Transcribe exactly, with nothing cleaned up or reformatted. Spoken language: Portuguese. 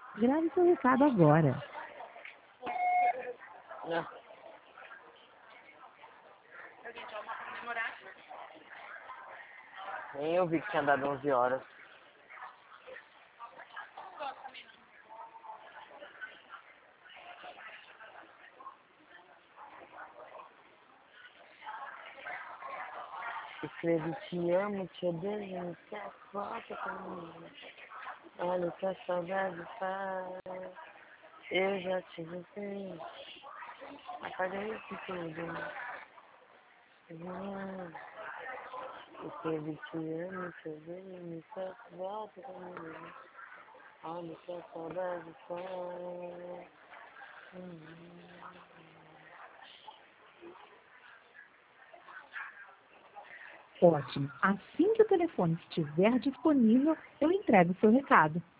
Grave seu recado agora. Não. Nem eu vi que tinha dado onze horas. Escrevi te amo, te odeio, não quer, volta comigo. Olha o que a saudade faz. Eu já te vi. Apaguei isso tudo. Hum. Escrevi te amo, te odeio, não quer, volta comigo. Olha o que a saudade faz. Hum. Ótimo. Assim que o telefone estiver disponível, eu entrego o seu recado.